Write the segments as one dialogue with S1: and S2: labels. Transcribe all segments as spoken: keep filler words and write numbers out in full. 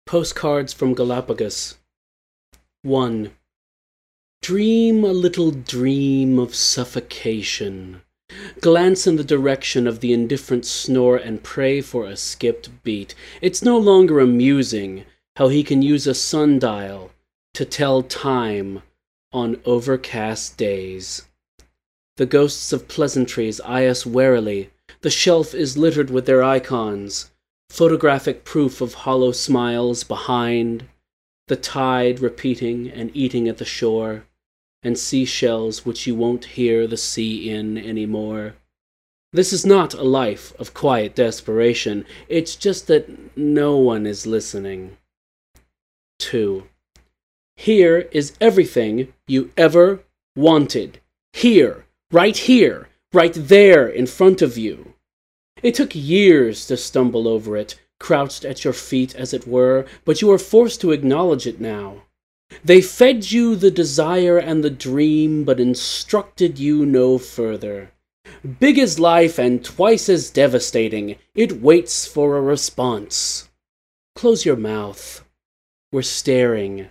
S1: Postcards from Galapagos. one. Dream a little dream of suffocation. Glance in the direction of the indifferent snore and pray for a skipped beat. It's no longer amusing how he can use a sundial to tell time on overcast days. The ghosts of pleasantries eye us warily. The shelf is littered with their icons, photographic proof of hollow smiles behind, the tide repeating and eating at the shore, and seashells which you won't hear the sea in anymore. This is not a life of quiet desperation, it's just that no one is listening. two. Here is everything you ever wanted. Here, right here, right there in front of you. It took years to stumble over it, crouched at your feet as it were, but you are forced to acknowledge it now. They fed you the desire and the dream, but instructed you no further. Big as life and twice as devastating, it waits for a response. Close your mouth. We're staring.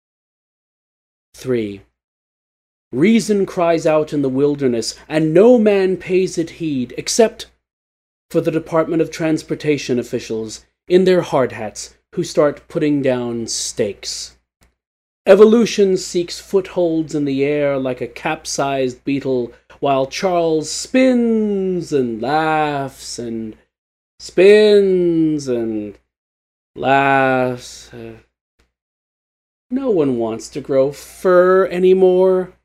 S1: three. Reason cries out in the wilderness, and no man pays it heed, except for the Department of Transportation officials in their hard hats who start putting down stakes. Evolution seeks footholds in the air like a capsized beetle, while Charles spins and laughs and spins and laughs. No one wants to grow fur anymore.